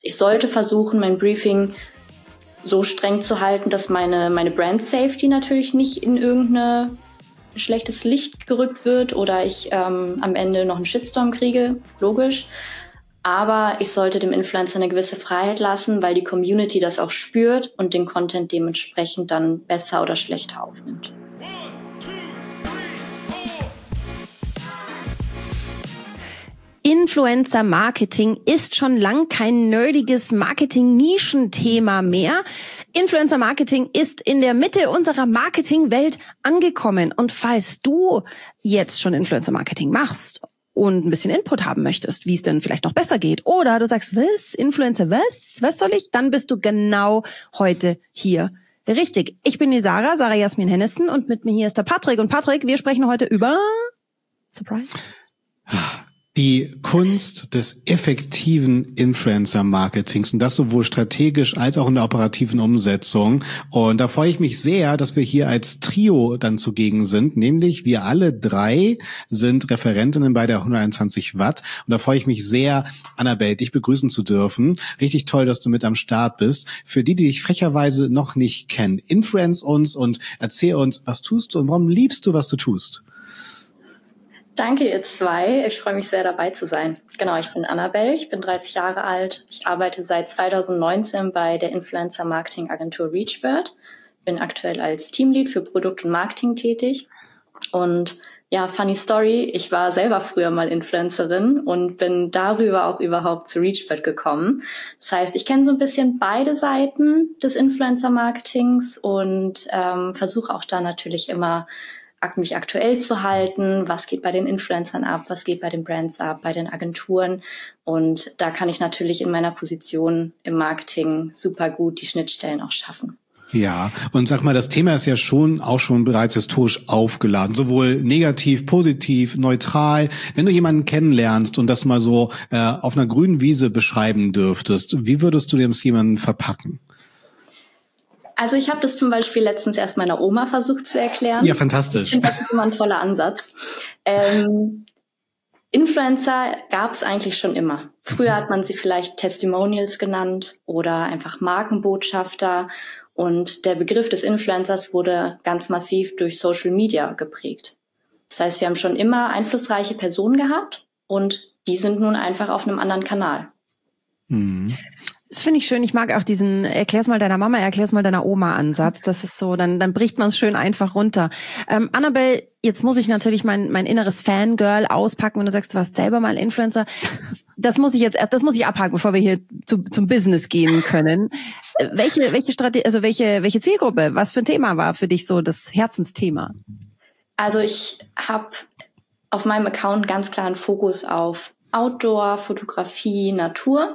Ich sollte versuchen, mein Briefing so streng zu halten, dass meine Brand Safety natürlich nicht in irgendein schlechtes Licht gerückt wird oder ich am Ende noch einen Shitstorm kriege, logisch. Aber ich sollte dem Influencer eine gewisse Freiheit lassen, weil die Community das auch spürt und den Content dementsprechend dann besser oder schlechter aufnimmt. Influencer-Marketing ist schon lang kein nerdiges Marketing-Nischenthema mehr. Influencer-Marketing ist in der Mitte unserer Marketingwelt angekommen. Und falls du jetzt schon Influencer-Marketing machst und ein bisschen Input haben möchtest, wie es denn vielleicht noch besser geht, oder du sagst, was? Influencer, was soll ich? Dann bist du genau heute hier richtig. Ich bin die Sarah Jasmin Hennissen, und mit mir hier ist der Patrick. Und Patrick, wir sprechen heute über Surprise. Die Kunst des effektiven Influencer-Marketings, und das sowohl strategisch als auch in der operativen Umsetzung. Und da freue ich mich sehr, dass wir hier als Trio dann zugegen sind, nämlich wir alle drei sind Referentinnen bei der 121 Watt. Und da freue ich mich sehr, Annabelle, dich begrüßen zu dürfen. Richtig toll, dass du mit am Start bist. Für die dich frecherweise noch nicht kennen, influence uns und erzähl uns, was tust du und warum liebst du, was du tust? Danke, ihr zwei. Ich freue mich sehr, dabei zu sein. Genau, ich bin Annabelle, ich bin 30 Jahre alt. Ich arbeite seit 2019 bei der Influencer-Marketing-Agentur Reachbird. Bin aktuell als Teamlead für Produkt und Marketing tätig. Und ja, funny Story, ich war selber früher mal Influencerin und bin darüber auch überhaupt zu Reachbird gekommen. Das heißt, ich kenne so ein bisschen beide Seiten des Influencer-Marketings und versuche auch da natürlich immer mich aktuell zu halten, was geht bei den Influencern ab, was geht bei den Brands ab, bei den Agenturen. Und da kann ich natürlich in meiner Position im Marketing super gut die Schnittstellen auch schaffen. Ja, und sag mal, das Thema ist ja schon bereits historisch aufgeladen, sowohl negativ, positiv, neutral. Wenn du jemanden kennenlernst und das mal so auf einer grünen Wiese beschreiben dürftest, wie würdest du dem jemanden verpacken? Also ich habe das zum Beispiel letztens erst meiner Oma versucht zu erklären. Ja, fantastisch. Ich finde, das ist immer ein toller Ansatz. Influencer gab es eigentlich schon immer. Früher hat man sie vielleicht Testimonials genannt oder einfach Markenbotschafter. Und der Begriff des Influencers wurde ganz massiv durch Social Media geprägt. Das heißt, wir haben schon immer einflussreiche Personen gehabt und die sind nun einfach auf einem anderen Kanal. Mhm. Das finde ich schön. Ich mag auch diesen erklär's mal deiner Mama, erklär's mal deiner Oma Ansatz. Das ist so, dann bricht man es schön einfach runter. Annabelle, jetzt muss ich natürlich mein inneres Fangirl auspacken, wenn du sagst, du warst selber mal Influencer. Das muss ich abhaken, bevor wir hier zum Business gehen können. Welche Strategie, also welche Zielgruppe, was für ein Thema war für dich so das Herzensthema? Also ich habe auf meinem Account ganz klar einen Fokus auf Outdoor, Fotografie, Natur.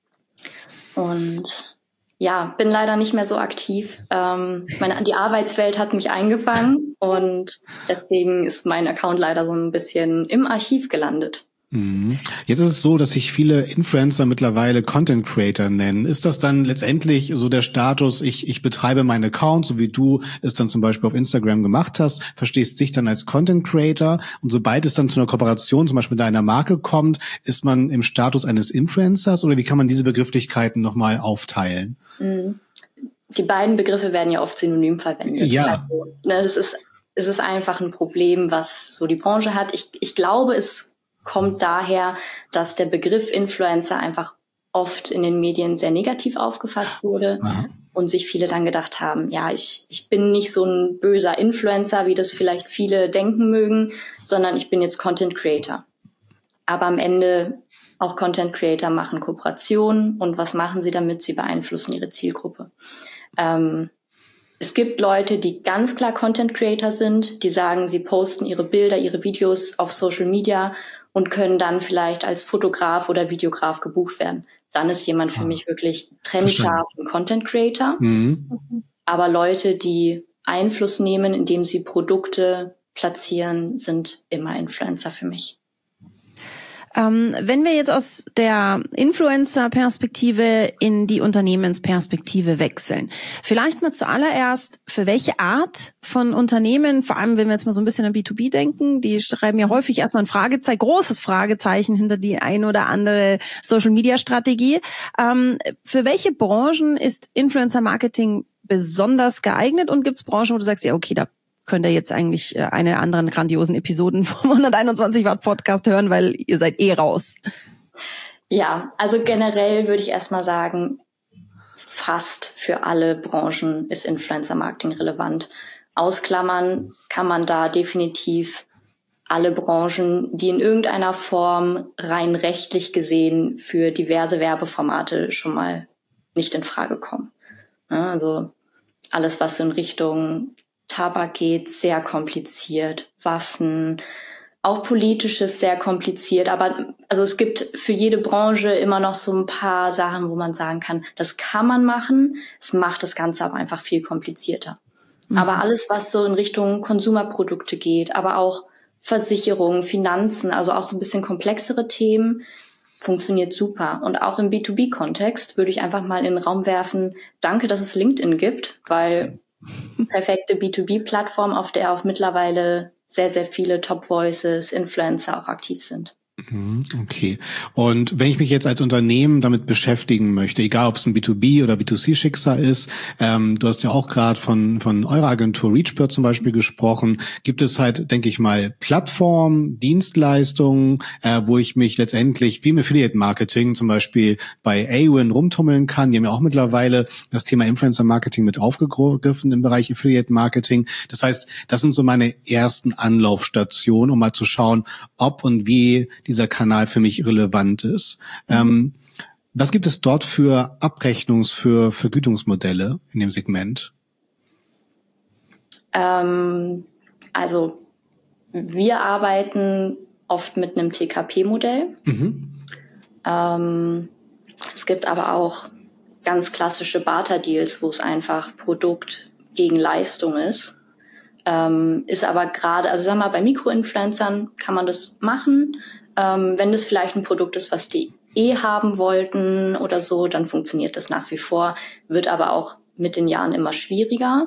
Und ja, bin leider nicht mehr so aktiv. Die Arbeitswelt hat mich eingefangen und deswegen ist mein Account leider so ein bisschen im Archiv gelandet. Jetzt ist es so, dass sich viele Influencer mittlerweile Content Creator nennen. Ist das dann letztendlich so der Status, ich betreibe meinen Account, so wie du es dann zum Beispiel auf Instagram gemacht hast, verstehst dich dann als Content Creator, und sobald es dann zu einer Kooperation zum Beispiel mit einer Marke kommt, ist man im Status eines Influencers, oder wie kann man diese Begrifflichkeiten nochmal aufteilen? Die beiden Begriffe werden ja oft synonym verwendet. Ja. Also, es ist einfach ein Problem, was so die Branche hat. Ich glaube, es kommt daher, dass der Begriff Influencer einfach oft in den Medien sehr negativ aufgefasst wurde. Aha. Und sich viele dann gedacht haben, ja, ich bin nicht so ein böser Influencer, wie das vielleicht viele denken mögen, sondern ich bin jetzt Content Creator. Aber am Ende auch Content Creator machen Kooperationen, und was machen sie damit? Sie beeinflussen ihre Zielgruppe. Es gibt Leute, die ganz klar Content Creator sind, die sagen, sie posten ihre Bilder, ihre Videos auf Social Media und können dann vielleicht als Fotograf oder Videograf gebucht werden. Dann ist jemand für mich wirklich trennscharf ein Content Creator. Aber Leute, die Einfluss nehmen, indem sie Produkte platzieren, sind immer Influencer für mich. Wenn wir jetzt aus der Influencer-Perspektive in die Unternehmensperspektive wechseln, vielleicht mal zuallererst, für welche Art von Unternehmen, vor allem wenn wir jetzt mal so ein bisschen an B2B denken, die schreiben ja häufig erstmal ein Fragezeichen, großes Fragezeichen hinter die ein oder andere Social-Media-Strategie. Für welche Branchen ist Influencer-Marketing besonders geeignet und gibt es Branchen, wo du sagst, ja okay, da könnt ihr jetzt eigentlich eine der anderen grandiosen Episoden vom 121 Watt Podcast hören, weil ihr seid raus. Ja, also generell würde ich erstmal sagen, fast für alle Branchen ist Influencer-Marketing relevant. Ausklammern kann man da definitiv alle Branchen, die in irgendeiner Form rein rechtlich gesehen für diverse Werbeformate schon mal nicht in Frage kommen. Ja, also alles, was in Richtung Tabak geht, sehr kompliziert. Waffen, auch politisches sehr kompliziert. Aber also es gibt für jede Branche immer noch so ein paar Sachen, wo man sagen kann, das kann man machen. Es macht das Ganze aber einfach viel komplizierter. Aber alles, was so in Richtung Konsumerprodukte geht, aber auch Versicherungen, Finanzen, also auch so ein bisschen komplexere Themen, funktioniert super. Und auch im B2B-Kontext würde ich einfach mal in den Raum werfen, danke, dass es LinkedIn gibt, weil perfekte B2B-Plattform, auf der auch mittlerweile sehr, sehr viele Top-Voices, Influencer auch aktiv sind. Okay. Und wenn ich mich jetzt als Unternehmen damit beschäftigen möchte, egal ob es ein B2B oder B2C-Schicksal ist, du hast ja auch gerade von eurer Agentur Reachbird zum Beispiel gesprochen, gibt es halt, denke ich mal, Plattformen, Dienstleistungen, wo ich mich letztendlich wie im Affiliate-Marketing zum Beispiel bei Awin rumtummeln kann. Die haben ja auch mittlerweile das Thema Influencer-Marketing mit aufgegriffen im Bereich Affiliate-Marketing. Das heißt, das sind so meine ersten Anlaufstationen, um mal zu schauen, ob und wie dieser Kanal für mich relevant ist. Was gibt es dort für für Vergütungsmodelle in dem Segment? Also wir arbeiten oft mit einem TKP-Modell. Es gibt aber auch ganz klassische Barter-Deals, wo es einfach Produkt gegen Leistung ist. Ist aber gerade, also sag mal, bei Mikroinfluencern kann man das machen. Wenn das vielleicht ein Produkt ist, was die haben wollten oder so, dann funktioniert das nach wie vor, wird aber auch mit den Jahren immer schwieriger.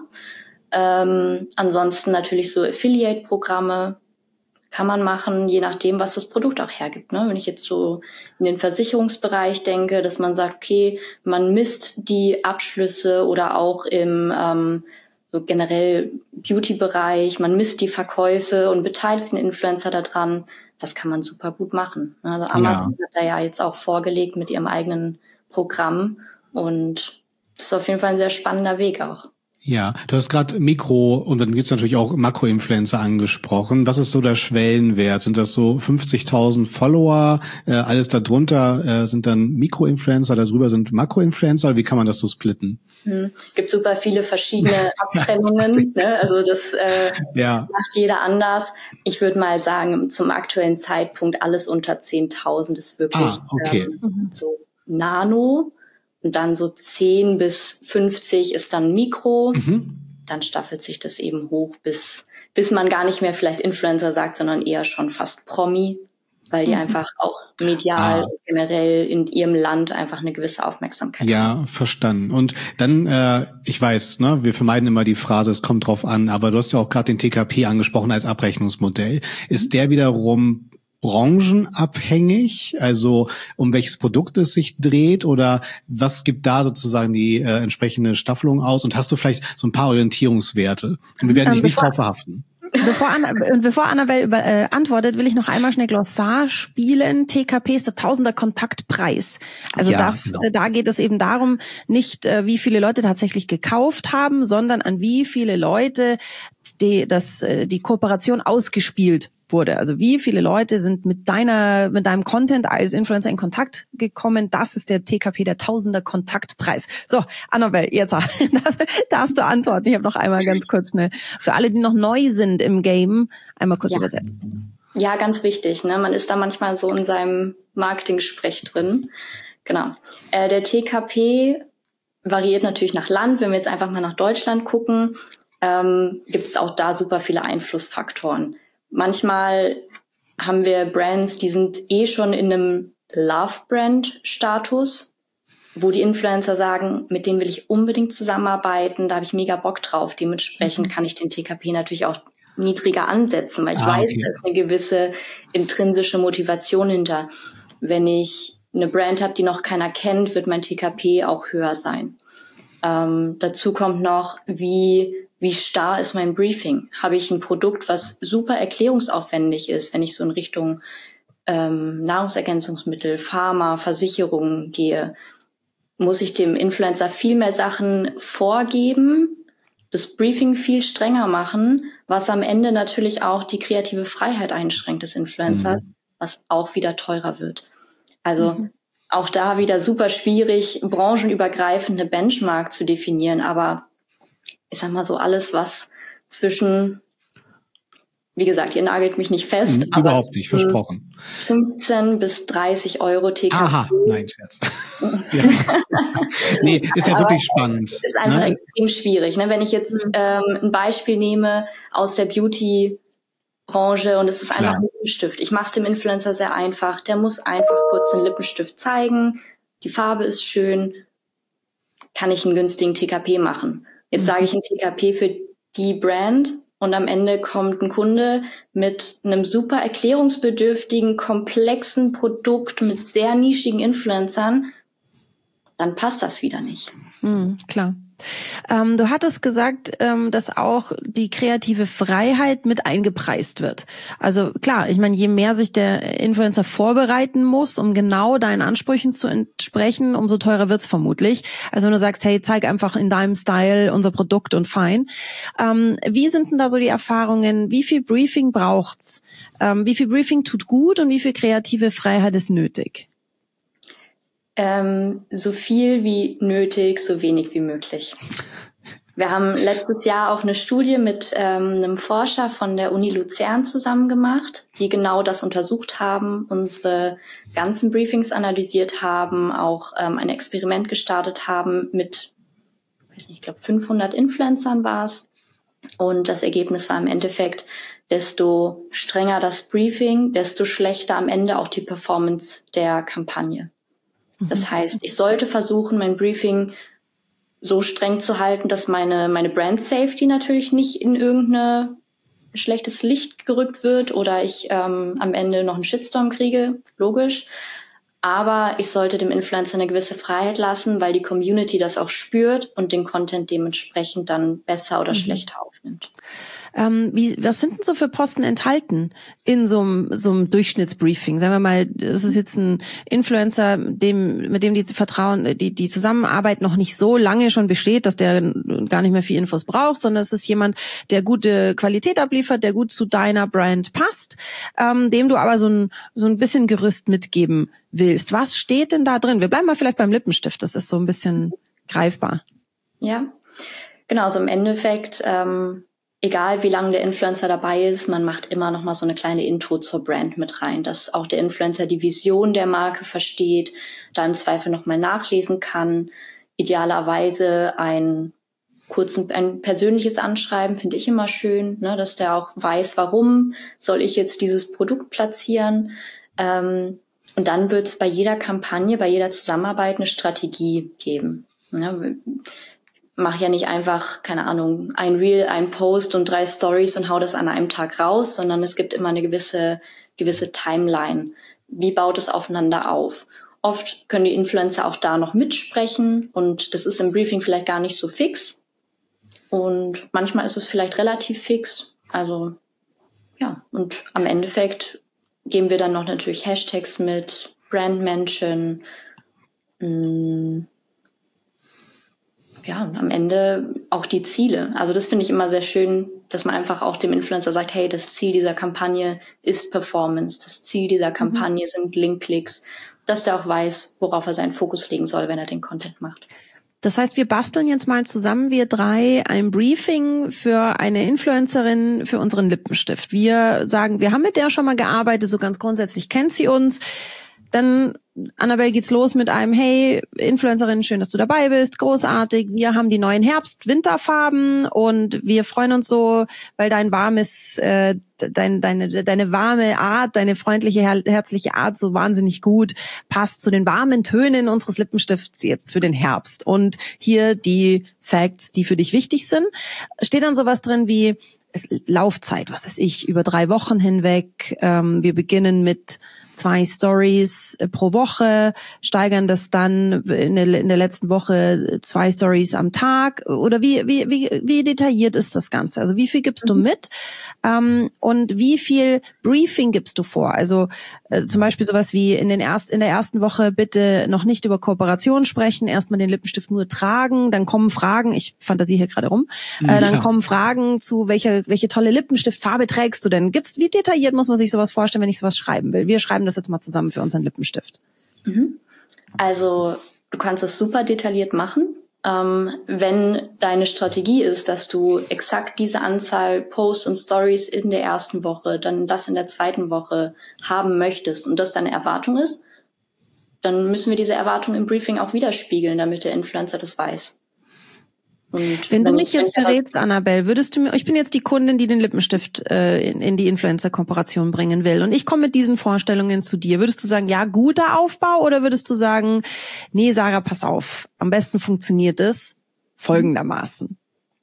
Ansonsten natürlich so Affiliate-Programme kann man machen, je nachdem, was das Produkt auch hergibt. Ne? Wenn ich jetzt so in den Versicherungsbereich denke, dass man sagt, okay, man misst die Abschlüsse oder auch im so generell Beauty-Bereich, man misst die Verkäufe und beteiligt den Influencer daran. Das kann man super gut machen. Also Amazon hat da ja jetzt auch vorgelegt mit ihrem eigenen Programm und das ist auf jeden Fall ein sehr spannender Weg auch. Ja, du hast gerade Mikro und dann gibt's natürlich auch Makroinfluencer angesprochen. Was ist so der Schwellenwert? Sind das so 50.000 Follower? Alles darunter sind dann Mikroinfluencer, darüber sind Makroinfluencer? Wie kann man das so splitten? Gibt super viele verschiedene Abtrennungen, ne? Also das macht jeder anders. Ich würde mal sagen, zum aktuellen Zeitpunkt alles unter 10.000 ist wirklich so Nano. Und dann so 10 bis 50 ist dann Mikro. Dann staffelt sich das eben hoch, bis man gar nicht mehr vielleicht Influencer sagt, sondern eher schon fast Promi, weil die einfach auch medial generell in ihrem Land einfach eine gewisse Aufmerksamkeit haben. Ja, verstanden. Und dann, ich weiß, ne, wir vermeiden immer die Phrase, es kommt drauf an, aber du hast ja auch gerade den TKP angesprochen als Abrechnungsmodell. Ist der wiederum branchenabhängig, also um welches Produkt es sich dreht oder was gibt da sozusagen die entsprechende Staffelung aus und hast du vielleicht so ein paar Orientierungswerte? Und wir werden dich nicht drauf verhaften. Bevor Annabelle antwortet, will ich noch einmal schnell Glossar spielen. TKP ist der Tausender Kontaktpreis. Also da geht es eben darum, nicht wie viele Leute tatsächlich gekauft haben, sondern an wie viele Leute die Kooperation ausgespielt wurde. Also wie viele Leute sind mit deinem Content als Influencer in Kontakt gekommen? Das ist der TKP, der Tausender Kontaktpreis. So, Annabelle, jetzt darfst du antworten. Ich habe noch einmal ganz kurz schnell für alle, die noch neu sind im Game, einmal kurz übersetzt. Ja, ganz wichtig. Ne? Man ist da manchmal so in seinem Marketing-Sprech drin. Genau. Der TKP variiert natürlich nach Land. Wenn wir jetzt einfach mal nach Deutschland gucken, gibt es auch da super viele Einflussfaktoren. Manchmal haben wir Brands, die sind schon in einem Love-Brand-Status, wo die Influencer sagen, mit denen will ich unbedingt zusammenarbeiten, da habe ich mega Bock drauf. Dementsprechend kann ich den TKP natürlich auch niedriger ansetzen, weil ich weiß, da ist eine gewisse intrinsische Motivation hinter. Wenn ich eine Brand habe, die noch keiner kennt, wird mein TKP auch höher sein. Dazu kommt noch, wie starr ist mein Briefing? Habe ich ein Produkt, was super erklärungsaufwendig ist, wenn ich so in Richtung Nahrungsergänzungsmittel, Pharma, Versicherungen gehe? Muss ich dem Influencer viel mehr Sachen vorgeben, das Briefing viel strenger machen, was am Ende natürlich auch die kreative Freiheit einschränkt des Influencers, was auch wieder teurer wird. Also auch da wieder super schwierig, branchenübergreifende Benchmark zu definieren, aber ich sag mal so alles, was zwischen, wie gesagt, ihr nagelt mich nicht fest, aber überhaupt nicht, versprochen. 15 bis 30 Euro TKP. Aha, nein, Scherz. Nee, ist ja wirklich spannend. Ist einfach extrem schwierig. Ne? Wenn ich jetzt ein Beispiel nehme aus der Beauty-Branche und es ist einfach ein Lippenstift. Ich mache es dem Influencer sehr einfach. Der muss einfach kurz den Lippenstift zeigen. Die Farbe ist schön. Kann ich einen günstigen TKP machen? Jetzt sage ich ein TKP für die Brand und am Ende kommt ein Kunde mit einem super erklärungsbedürftigen, komplexen Produkt mit sehr nischigen Influencern, dann passt das wieder nicht. Klar. Du hattest gesagt, dass auch die kreative Freiheit mit eingepreist wird. Also klar, ich meine, je mehr sich der Influencer vorbereiten muss, um genau deinen Ansprüchen zu entsprechen, umso teurer wird's vermutlich. Also wenn du sagst, hey, zeig einfach in deinem Style unser Produkt und fein. Wie sind denn da so die Erfahrungen? Wie viel Briefing braucht's? Wie viel Briefing tut gut und wie viel kreative Freiheit ist nötig? So viel wie nötig, so wenig wie möglich. Wir haben letztes Jahr auch eine Studie mit einem Forscher von der Uni Luzern zusammen gemacht, die genau das untersucht haben, unsere ganzen Briefings analysiert haben, auch ein Experiment gestartet haben mit, ich glaube 500 Influencern war es. Und das Ergebnis war im Endeffekt, desto strenger das Briefing, desto schlechter am Ende auch die Performance der Kampagne. Das heißt, ich sollte versuchen, mein Briefing so streng zu halten, dass meine Brand Safety natürlich nicht in irgendein schlechtes Licht gerückt wird oder ich am Ende noch einen Shitstorm kriege, logisch. Aber ich sollte dem Influencer eine gewisse Freiheit lassen, weil die Community das auch spürt und den Content dementsprechend dann besser oder schlechter aufnimmt. Was sind denn so für Posten enthalten in so einem Durchschnittsbriefing? Sagen wir mal, das ist jetzt ein Influencer, mit dem die Zusammenarbeit noch nicht so lange schon besteht, dass der gar nicht mehr viel Infos braucht, sondern es ist jemand, der gute Qualität abliefert, der gut zu deiner Brand passt, dem du aber so ein bisschen Gerüst mitgeben willst. Was steht denn da drin? Wir bleiben mal vielleicht beim Lippenstift, das ist so ein bisschen greifbar. Ja, genau, so im Endeffekt, egal wie lange der Influencer dabei ist, man macht immer noch mal so eine kleine Intro zur Brand mit rein, dass auch der Influencer die Vision der Marke versteht, da im Zweifel noch mal nachlesen kann. Idealerweise ein persönliches Anschreiben finde ich immer schön, ne, dass der auch weiß, warum soll ich jetzt dieses Produkt platzieren. Und dann wird es bei jeder Kampagne, bei jeder Zusammenarbeit eine Strategie geben. Ne? Mach ja nicht einfach, keine Ahnung, ein Reel, ein Post und 3 Stories und hau das an einem Tag raus, sondern es gibt immer eine gewisse Timeline. Wie baut es aufeinander auf? Oft können die Influencer auch da noch mitsprechen und das ist im Briefing vielleicht gar nicht so fix. Und manchmal ist es vielleicht relativ fix. Also, ja, und am Endeffekt geben wir dann noch natürlich Hashtags mit, Brandmention, ja, und am Ende auch die Ziele. Also das finde ich immer sehr schön, dass man einfach auch dem Influencer sagt, hey, das Ziel dieser Kampagne ist Performance, das Ziel dieser Kampagne sind Linkklicks, dass der auch weiß, worauf er seinen Fokus legen soll, wenn er den Content macht. Das heißt, wir basteln jetzt mal zusammen, wir 3, ein Briefing für eine Influencerin für unseren Lippenstift. Wir sagen, wir haben mit der schon mal gearbeitet, so ganz grundsätzlich kennt sie uns. Dann Annabelle, geht's los mit einem, hey, Influencerin, schön, dass du dabei bist, großartig, wir haben die neuen Herbst-Winterfarben und wir freuen uns so, weil dein warmes, deine warme Art, deine freundliche, herzliche Art so wahnsinnig gut passt zu den warmen Tönen unseres Lippenstifts jetzt für den Herbst. Und hier die Facts, die für dich wichtig sind. Steht dann sowas drin wie Laufzeit, was weiß ich, über 3 Wochen hinweg. Wir beginnen mit 2 Stories pro Woche, steigern das dann in der letzten Woche 2 Stories am Tag, oder wie detailliert ist das Ganze? Also wie viel gibst du mit und wie viel Briefing gibst du vor? Also zum Beispiel sowas wie in der ersten Woche bitte noch nicht über Kooperation sprechen, erstmal den Lippenstift nur tragen, dann kommen Fragen, ich fantasiere hier gerade rum, dann kommen Fragen zu, welche tolle Lippenstiftfarbe trägst du denn? Wie detailliert muss man sich sowas vorstellen, wenn ich sowas schreiben will? Wir schreiben das jetzt mal zusammen für unseren Lippenstift. Also du kannst es super detailliert machen. Wenn deine Strategie ist, dass du exakt diese Anzahl Posts und Stories in der ersten Woche, dann das in der zweiten Woche haben möchtest und das deine Erwartung ist, dann müssen wir diese Erwartung im Briefing auch widerspiegeln, damit der Influencer das weiß. Und wenn du mich jetzt berätst, Annabelle, ich bin jetzt die Kundin, die den Lippenstift in die Influencer-Kooperation bringen will und ich komme mit diesen Vorstellungen zu dir. Würdest du sagen, ja, guter Aufbau, oder würdest du sagen, nee, Sarah, pass auf, am besten funktioniert es folgendermaßen?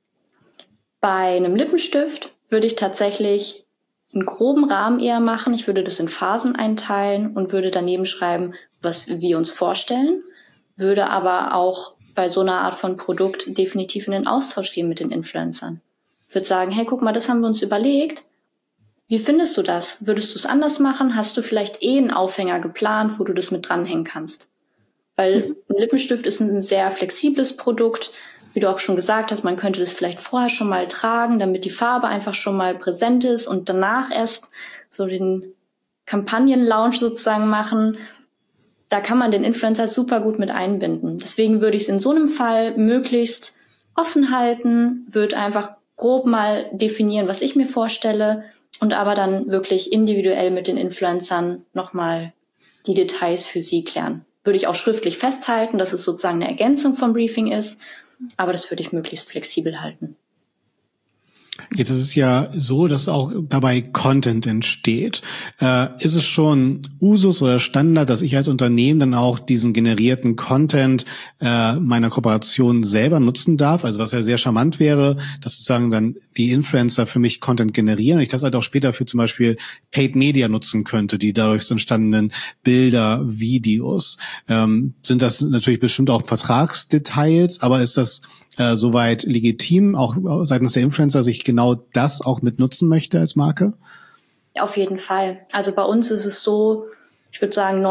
Bei einem Lippenstift würde ich tatsächlich einen groben Rahmen eher machen. Ich würde das in Phasen einteilen und würde daneben schreiben, was wir uns vorstellen, würde aber auch bei so einer Art von Produkt definitiv in den Austausch gehen mit den Influencern. Ich würde sagen, hey, guck mal, das haben wir uns überlegt. Wie findest du das? Würdest du es anders machen? Hast du vielleicht einen Aufhänger geplant, wo du das mit dranhängen kannst? Weil ein Lippenstift ist ein sehr flexibles Produkt. Wie du auch schon gesagt hast, man könnte das vielleicht vorher schon mal tragen, damit die Farbe einfach schon mal präsent ist und danach erst so den Kampagnen-Launch sozusagen machen. Da kann man den Influencer super gut mit einbinden. Deswegen würde ich es in so einem Fall möglichst offen halten, würde einfach grob mal definieren, was ich mir vorstelle und aber dann wirklich individuell mit den Influencern nochmal die Details für sie klären. Würde ich auch schriftlich festhalten, dass es sozusagen eine Ergänzung vom Briefing ist, aber das würde ich möglichst flexibel halten. Jetzt ist es ja so, dass auch dabei Content entsteht. Ist es schon Usus oder Standard, dass ich als Unternehmen dann auch diesen generierten Content meiner Kooperation selber nutzen darf? Also was ja sehr charmant wäre, dass sozusagen dann die Influencer für mich Content generieren. Ich das halt auch später für zum Beispiel Paid Media nutzen könnte, die dadurch entstandenen Bilder, Videos. Sind das natürlich bestimmt auch Vertragsdetails, aber ist das soweit legitim, auch seitens der Influencer, sich genau das auch mit nutzen möchte als Marke? Auf jeden Fall. Also bei uns ist es so, ich würde sagen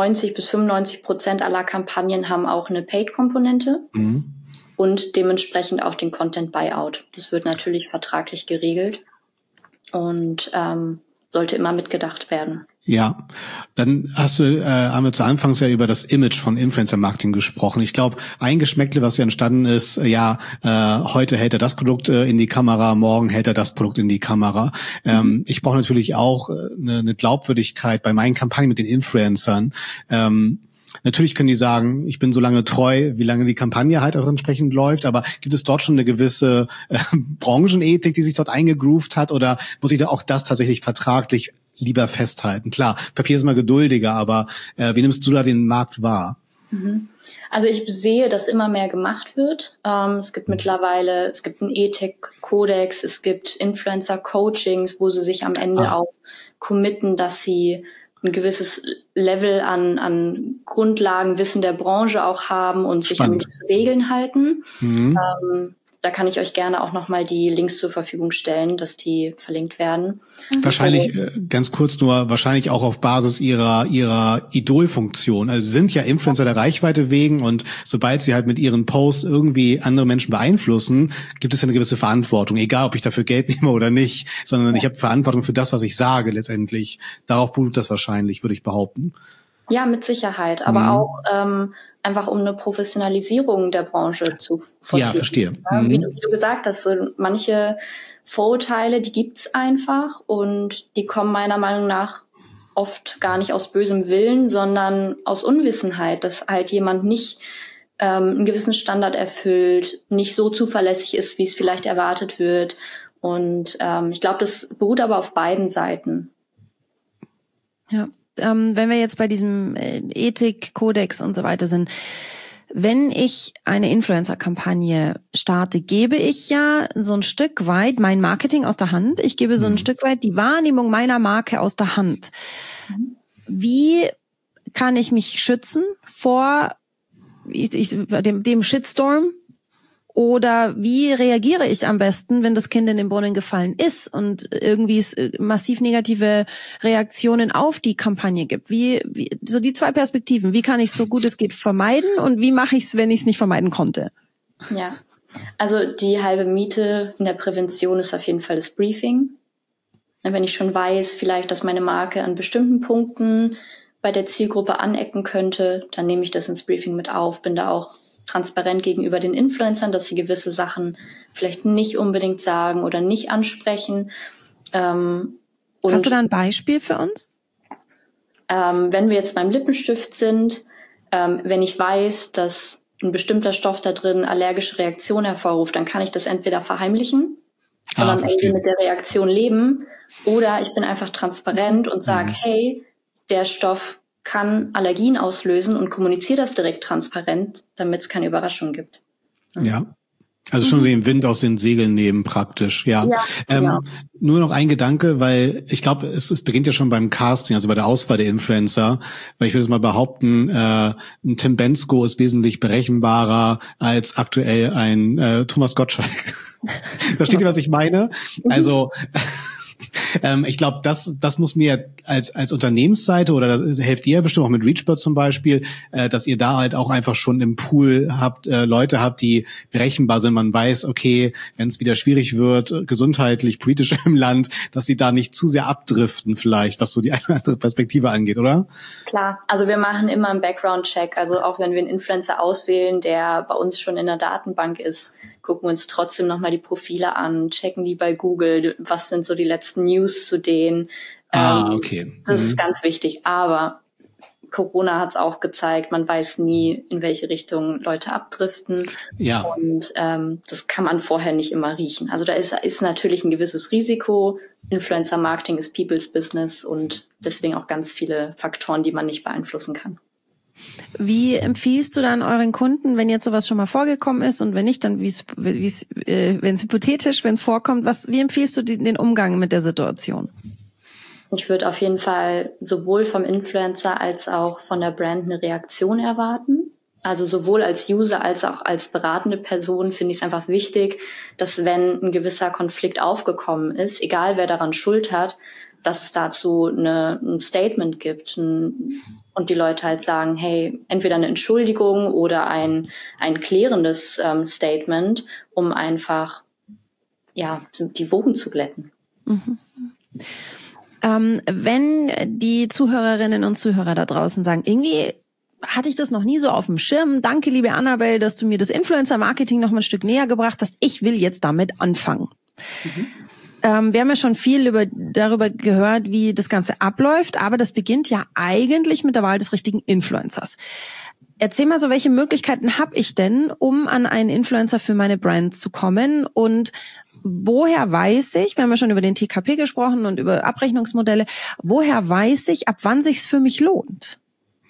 90-95% aller Kampagnen haben auch eine Paid-Komponente und dementsprechend auch den Content-Buyout. Das wird natürlich vertraglich geregelt und sollte immer mitgedacht werden. Ja, dann haben wir zu Anfangs ja über das Image von Influencer-Marketing gesprochen. Ich glaube, ein Geschmäckle, was ja entstanden ist, heute hält er das Produkt in die Kamera, morgen hält er das Produkt in die Kamera. Ich brauche natürlich auch eine Glaubwürdigkeit bei meinen Kampagnen mit den Influencern. Natürlich können die sagen, ich bin so lange treu, wie lange die Kampagne halt auch entsprechend läuft, aber gibt es dort schon eine gewisse Branchenethik, die sich dort eingegroovt hat, oder muss ich da auch das tatsächlich vertraglich lieber festhalten? Klar, Papier ist mal geduldiger, aber wie nimmst du da den Markt wahr? Also ich sehe, dass immer mehr gemacht wird. Es gibt mittlerweile, einen Ethik-Kodex, es gibt Influencer-Coachings, wo sie sich am Ende auch committen, dass sie ein gewisses Level an Grundlagenwissen der Branche auch haben und sich an gewisse Regeln halten. Da kann ich euch gerne auch nochmal die Links zur Verfügung stellen, dass die verlinkt werden. Wahrscheinlich, ganz kurz nur, wahrscheinlich auch auf Basis ihrer Idolfunktion. Also sie sind ja Influencer der Reichweite wegen, und sobald sie halt mit ihren Posts irgendwie andere Menschen beeinflussen, gibt es ja eine gewisse Verantwortung. Egal, ob ich dafür Geld nehme oder nicht, sondern ich habe Verantwortung für das, was ich sage letztendlich. Darauf beruht das wahrscheinlich, würde ich behaupten. Ja, mit Sicherheit, aber auch einfach um eine Professionalisierung der Branche zu forcieren. Ja, verstehe. Wie du gesagt hast, so manche Vorurteile, die gibt's einfach und die kommen meiner Meinung nach oft gar nicht aus bösem Willen, sondern aus Unwissenheit, dass halt jemand nicht einen gewissen Standard erfüllt, nicht so zuverlässig ist, wie es vielleicht erwartet wird. Und ich glaube, das beruht aber auf beiden Seiten. Ja, wenn wir jetzt bei diesem Ethik, Kodex und so weiter sind, wenn ich eine Influencer-Kampagne starte, gebe ich ja so ein Stück weit mein Marketing aus der Hand. Ich gebe so ein Stück weit die Wahrnehmung meiner Marke aus der Hand. Wie kann ich mich schützen vor dem Shitstorm? Oder wie reagiere ich am besten, wenn das Kind in den Brunnen gefallen ist und irgendwie es massiv negative Reaktionen auf die Kampagne gibt? Wie so die zwei Perspektiven. Wie kann ich es so gut es geht vermeiden und wie mache ich es, wenn ich es nicht vermeiden konnte? Ja, also die halbe Miete in der Prävention ist auf jeden Fall das Briefing. Wenn ich schon weiß, vielleicht, dass meine Marke an bestimmten Punkten bei der Zielgruppe anecken könnte, dann nehme ich das ins Briefing mit auf, bin da auch transparent gegenüber den Influencern, dass sie gewisse Sachen vielleicht nicht unbedingt sagen oder nicht ansprechen. Hast du da ein Beispiel für uns? Wenn wir jetzt beim Lippenstift sind, wenn ich weiß, dass ein bestimmter Stoff da drin allergische Reaktionen hervorruft, dann kann ich das entweder verheimlichen und am Ende mit der Reaktion leben, oder ich bin einfach transparent und sage, hey, der Stoff kann Allergien auslösen und kommuniziere das direkt transparent, damit es keine Überraschung gibt. Ja. Also schon den Wind aus den Segeln nehmen praktisch, ja. Genau. Nur noch ein Gedanke, weil ich glaube, es beginnt ja schon beim Casting, also bei der Auswahl der Influencer, weil ich würde es mal behaupten, ein Tim Bendzko ist wesentlich berechenbarer als aktuell ein Thomas Gottschalk. Versteht ihr, was ich meine? Also ich glaube, das muss mir als Unternehmensseite, oder das helft ihr bestimmt auch mit Reachbird zum Beispiel, dass ihr da halt auch einfach schon im Pool habt, Leute habt, die berechenbar sind. Man weiß, okay, wenn es wieder schwierig wird, gesundheitlich, politisch im Land, dass sie da nicht zu sehr abdriften vielleicht, was so die eine oder andere Perspektive angeht, oder? Klar, also wir machen immer einen Background-Check. Also auch wenn wir einen Influencer auswählen, der bei uns schon in der Datenbank ist, gucken wir uns trotzdem nochmal die Profile an, checken die bei Google, was sind so die letzten News zu denen. Okay. Das ist ganz wichtig. Aber Corona hat es auch gezeigt, man weiß nie, in welche Richtung Leute abdriften. Ja. Und das kann man vorher nicht immer riechen. Also da ist natürlich ein gewisses Risiko. Influencer-Marketing ist People's Business und deswegen auch ganz viele Faktoren, die man nicht beeinflussen kann. Wie empfiehlst du dann euren Kunden, wenn jetzt sowas schon mal vorgekommen ist, und wenn nicht, dann wenn es hypothetisch, wenn es vorkommt, wie empfiehlst du den Umgang mit der Situation? Ich würde auf jeden Fall sowohl vom Influencer als auch von der Brand eine Reaktion erwarten. Also sowohl als User als auch als beratende Person finde ich es einfach wichtig, dass wenn ein gewisser Konflikt aufgekommen ist, egal wer daran Schuld hat, dass es dazu ein Statement gibt und die Leute halt sagen, hey, entweder eine Entschuldigung oder ein klärendes Statement, um einfach die Wogen zu glätten. Mhm. Wenn die Zuhörerinnen und Zuhörer da draußen sagen, irgendwie hatte ich das noch nie so auf dem Schirm. Danke, liebe Annabelle, dass du mir das Influencer-Marketing noch mal ein Stück näher gebracht hast. Ich will jetzt damit anfangen. Wir haben ja schon viel darüber gehört, wie das Ganze abläuft, aber das beginnt ja eigentlich mit der Wahl des richtigen Influencers. Erzähl mal so, welche Möglichkeiten habe ich denn, um an einen Influencer für meine Brand zu kommen, und woher weiß ich, wir haben ja schon über den TKP gesprochen und über Abrechnungsmodelle, woher weiß ich, ab wann sich's für mich lohnt?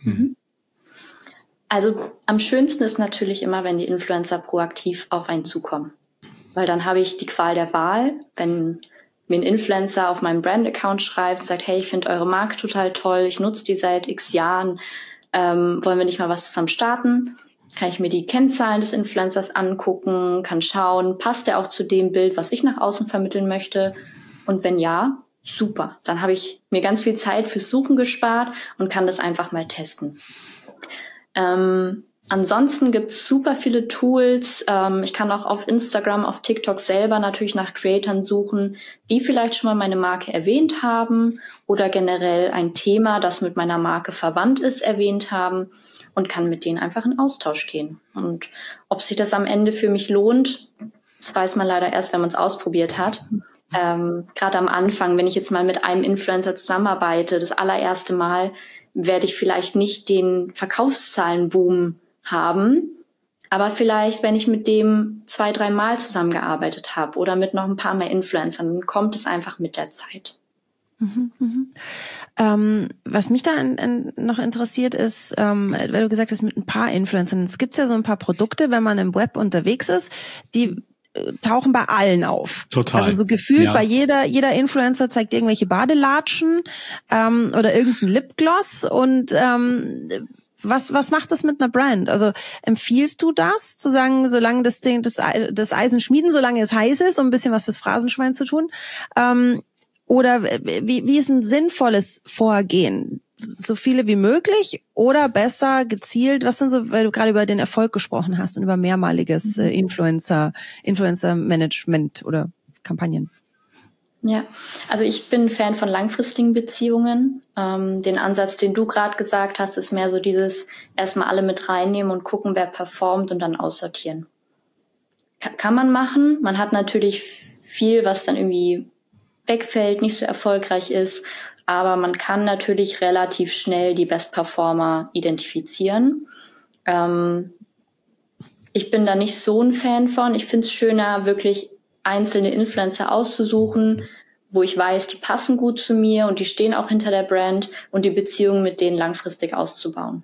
Also am schönsten ist natürlich immer, wenn die Influencer proaktiv auf einen zukommen. Weil dann habe ich die Qual der Wahl, wenn mir ein Influencer auf meinem Brand-Account schreibt und sagt, hey, ich finde eure Marke total toll, ich nutze die seit x Jahren, wollen wir nicht mal was zusammen starten? Kann ich mir die Kennzahlen des Influencers angucken, kann schauen, passt der auch zu dem Bild, was ich nach außen vermitteln möchte? Und wenn ja, super. Dann habe ich mir ganz viel Zeit fürs Suchen gespart und kann das einfach mal testen. Ansonsten gibt es super viele Tools. Ich kann auch auf Instagram, auf TikTok selber natürlich nach Creatern suchen, die vielleicht schon mal meine Marke erwähnt haben oder generell ein Thema, das mit meiner Marke verwandt ist, erwähnt haben, und kann mit denen einfach in Austausch gehen. Und ob sich das am Ende für mich lohnt, das weiß man leider erst, wenn man es ausprobiert hat. Gerade am Anfang, wenn ich jetzt mal mit einem Influencer zusammenarbeite, das allererste Mal, werde ich vielleicht nicht den Verkaufszahlenboom haben, aber vielleicht, wenn ich mit dem 2-3 Mal zusammengearbeitet habe oder mit noch ein paar mehr Influencern, dann kommt es einfach mit der Zeit. Was mich da noch interessiert ist, weil du gesagt hast, mit ein paar Influencern, es gibt ja so ein paar Produkte, wenn man im Web unterwegs ist, die tauchen bei allen auf. Total. Also so gefühlt bei jeder Influencer zeigt irgendwelche Badelatschen oder irgendein Lipgloss und was macht das mit einer Brand? Also empfiehlst du das, zu sagen, solange das Eisen schmieden, solange es heiß ist, um ein bisschen was fürs Phrasenschwein zu tun? Oder wie ist ein sinnvolles Vorgehen? So viele wie möglich oder besser gezielt? Was sind so, weil du gerade über den Erfolg gesprochen hast und über mehrmaliges Influencer-Management oder Kampagnen? Ja, also ich bin Fan von langfristigen Beziehungen. Den Ansatz, den du gerade gesagt hast, ist mehr so dieses erstmal alle mit reinnehmen und gucken, wer performt und dann aussortieren. Kann man machen. Man hat natürlich viel, was dann irgendwie wegfällt, nicht so erfolgreich ist, aber man kann natürlich relativ schnell die Best-Performer identifizieren. Ich bin da nicht so ein Fan von. Ich finde es schöner, wirklich einzelne Influencer auszusuchen, wo ich weiß, die passen gut zu mir und die stehen auch hinter der Brand und die Beziehung mit denen langfristig auszubauen.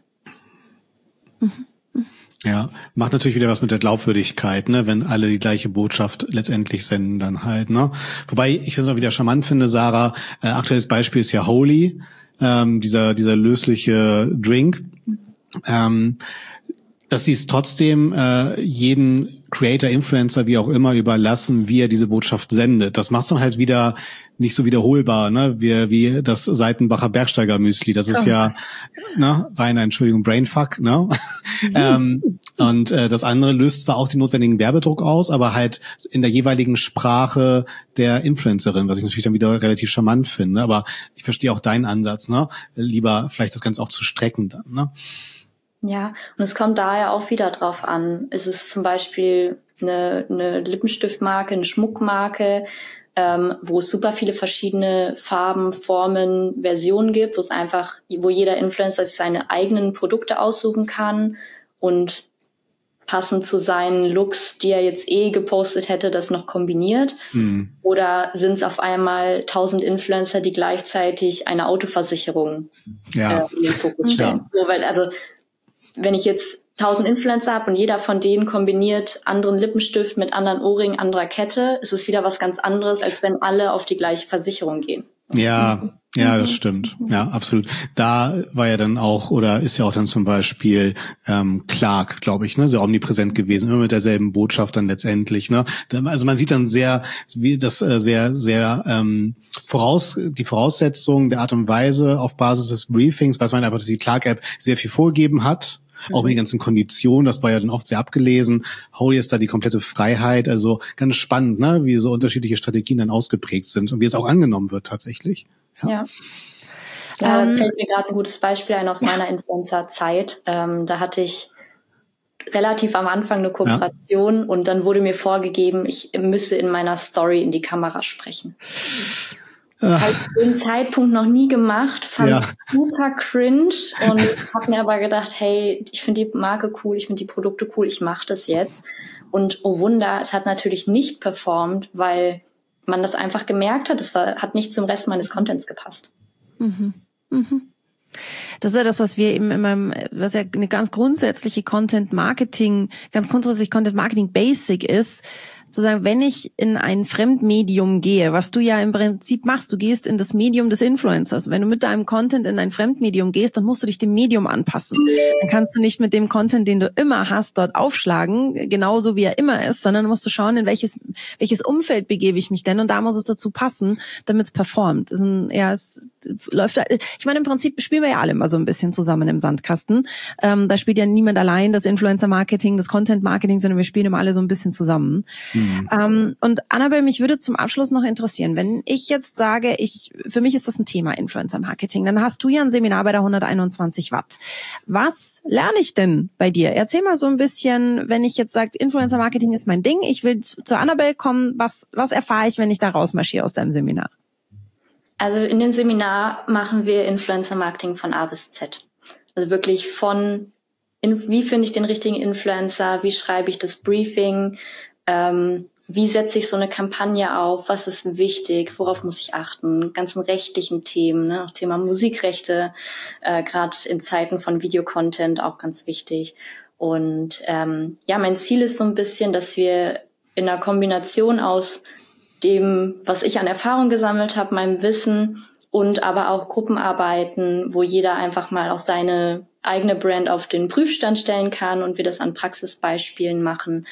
Ja, macht natürlich wieder was mit der Glaubwürdigkeit, ne, wenn alle die gleiche Botschaft letztendlich senden dann halt, ne. Wobei ich es auch wieder charmant finde, Sarah, aktuelles Beispiel ist ja Holy, dieser lösliche Drink, dass die es trotzdem jeden Creator, Influencer, wie auch immer, überlassen, wie er diese Botschaft sendet. Das macht es dann halt wieder nicht so wiederholbar, ne, wie das Seitenbacher Bergsteiger Müsli. Das ist reiner, Brainfuck, ne. Und das andere löst zwar auch den notwendigen Werbedruck aus, aber halt in der jeweiligen Sprache der Influencerin, was ich natürlich dann wieder relativ charmant finde. Aber ich verstehe auch deinen Ansatz, ne, lieber vielleicht das Ganze auch zu strecken dann, ne. Ja, und es kommt daher auch wieder drauf an. Ist es zum Beispiel eine Lippenstiftmarke, eine Schmuckmarke, wo es super viele verschiedene Farben, Formen, Versionen gibt, wo jeder Influencer sich seine eigenen Produkte aussuchen kann und passend zu seinen Looks, die er jetzt gepostet hätte, das noch kombiniert? Oder sind es auf einmal 1000 Influencer, die gleichzeitig eine Autoversicherung in den Fokus stellen? So, wenn ich jetzt 1000 Influencer habe und jeder von denen kombiniert anderen Lippenstift mit anderen Ohrringen, anderer Kette, ist es wieder was ganz anderes, als wenn alle auf die gleiche Versicherung gehen. Ja, das stimmt. Ja, absolut. Da war ja dann auch, oder ist ja auch dann zum Beispiel Clark, glaube ich, ne, sehr omnipräsent gewesen, immer mit derselben Botschaft dann letztendlich, ne. Also man sieht dann sehr die Voraussetzungen der Art und Weise auf Basis des Briefings, weiß man einfach, dass die Clark-App sehr viel vorgegeben hat. Auch mit den ganzen Konditionen, das war ja dann oft sehr abgelesen. Holy ist da die komplette Freiheit, also ganz spannend, ne, wie so unterschiedliche Strategien dann ausgeprägt sind und wie es auch angenommen wird tatsächlich. Ja. Da fällt mir gerade ein gutes Beispiel ein aus meiner Influencer-Zeit. Da hatte ich relativ am Anfang eine Kooperation und dann wurde mir vorgegeben, ich müsse in meiner Story in die Kamera sprechen. Habe ich zu dem Zeitpunkt noch nie gemacht, fand super cringe und habe mir aber gedacht, hey, ich finde die Marke cool, ich finde die Produkte cool, ich mache das jetzt. Und oh Wunder, es hat natürlich nicht performt, weil man das einfach gemerkt hat, hat nicht zum Rest meines Contents gepasst. Das ist ja das, was wir eben was ja eine ganz grundsätzliche Content Marketing Basic ist, zu sagen, wenn ich in ein Fremdmedium gehe, was du ja im Prinzip machst, du gehst in das Medium des Influencers. Wenn du mit deinem Content in ein Fremdmedium gehst, dann musst du dich dem Medium anpassen. Dann kannst du nicht mit dem Content, den du immer hast, dort aufschlagen, genauso wie er immer ist, sondern musst du schauen, in welches Umfeld begebe ich mich denn, und da muss es dazu passen, damit es performt. Ich meine, im Prinzip spielen wir ja alle immer so ein bisschen zusammen im Sandkasten. Da spielt ja niemand allein das Influencer-Marketing, das Content-Marketing, sondern wir spielen immer alle so ein bisschen zusammen. Und Annabel, mich würde zum Abschluss noch interessieren, wenn ich jetzt sage, für mich ist das ein Thema Influencer Marketing, dann hast du ja ein Seminar bei der 121 Watt. Was lerne ich denn bei dir? Erzähl mal so ein bisschen, wenn ich jetzt sage, Influencer Marketing ist mein Ding, ich will zu Annabel kommen, was erfahre ich, wenn ich da rausmarschiere aus deinem Seminar? Also in dem Seminar machen wir Influencer Marketing von A bis Z. Also wirklich wie finde ich den richtigen Influencer, wie schreibe ich das Briefing, wie setze ich so eine Kampagne auf, was ist wichtig, worauf muss ich achten, ganzen rechtlichen Themen, ne? Auch Thema Musikrechte, gerade in Zeiten von Videocontent auch ganz wichtig. Und mein Ziel ist so ein bisschen, dass wir in einer Kombination aus dem, was ich an Erfahrung gesammelt habe, meinem Wissen und aber auch Gruppenarbeiten, wo jeder einfach mal auch seine eigene Brand auf den Prüfstand stellen kann und wir das an Praxisbeispielen machen,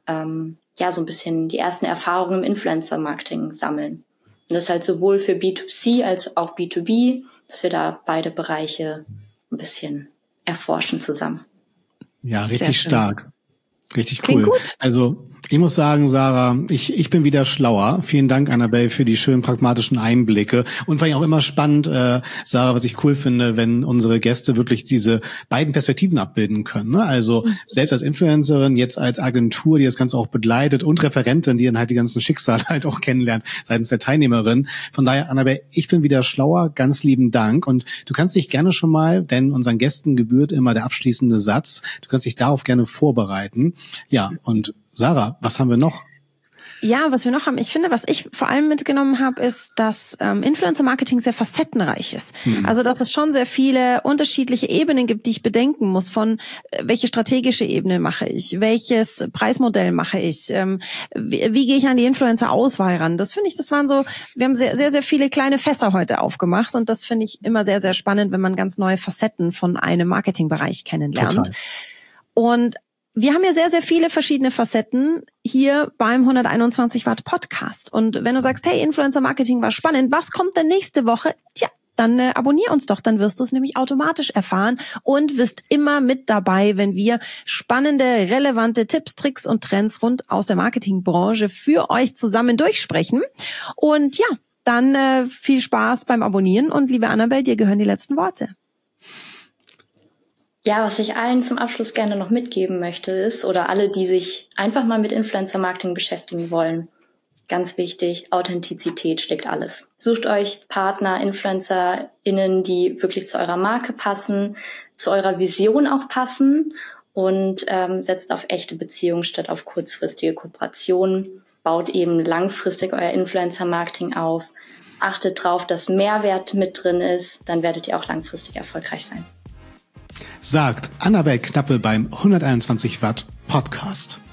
so ein bisschen die ersten Erfahrungen im Influencer-Marketing sammeln. Und das halt sowohl für B2C als auch B2B, dass wir da beide Bereiche ein bisschen erforschen zusammen. Ja, richtig stark. Richtig cool. Klingt gut. Also ich muss sagen, Sarah, ich bin wieder schlauer. Vielen Dank, Annabel, für die schönen pragmatischen Einblicke. Und fand ich auch immer spannend, Sarah, was ich cool finde, wenn unsere Gäste wirklich diese beiden Perspektiven abbilden können. Ne? Also selbst als Influencerin, jetzt als Agentur, die das Ganze auch begleitet und Referentin, die dann halt die ganzen Schicksale halt auch kennenlernt seitens der Teilnehmerin. Von daher, Annabel, ich bin wieder schlauer. Ganz lieben Dank. Und du kannst dich gerne schon mal, denn unseren Gästen gebührt immer der abschließende Satz, du kannst dich darauf gerne vorbereiten. Ja, und Sarah, was haben wir noch? Ja, was wir noch haben, ich finde, was ich vor allem mitgenommen habe, ist, dass Influencer-Marketing sehr facettenreich ist. Also, dass es schon sehr viele unterschiedliche Ebenen gibt, die ich bedenken muss, von welche strategische Ebene mache ich, welches Preismodell mache ich, wie gehe ich an die Influencer-Auswahl ran. Das finde ich, wir haben sehr, sehr, sehr viele kleine Fässer heute aufgemacht und das finde ich immer sehr, sehr spannend, wenn man ganz neue Facetten von einem Marketingbereich kennenlernt. Total. Und wir haben ja sehr, sehr viele verschiedene Facetten hier beim 121 Watt Podcast. Und wenn du sagst, hey, Influencer Marketing war spannend, was kommt denn nächste Woche? Tja, dann abonnier uns doch, dann wirst du es nämlich automatisch erfahren und wirst immer mit dabei, wenn wir spannende, relevante Tipps, Tricks und Trends rund aus der Marketingbranche für euch zusammen durchsprechen. Und ja, dann viel Spaß beim Abonnieren und liebe Annabel, dir gehören die letzten Worte. Ja, was ich allen zum Abschluss gerne noch mitgeben möchte ist, oder alle, die sich einfach mal mit Influencer-Marketing beschäftigen wollen, ganz wichtig, Authentizität schlägt alles. Sucht euch Partner, InfluencerInnen, die wirklich zu eurer Marke passen, zu eurer Vision auch passen und setzt auf echte Beziehungen statt auf kurzfristige Kooperationen. Baut eben langfristig euer Influencer-Marketing auf. Achtet drauf, dass Mehrwert mit drin ist, dann werdet ihr auch langfristig erfolgreich sein. Sagt Annabel Knappe beim 121 Watt Podcast.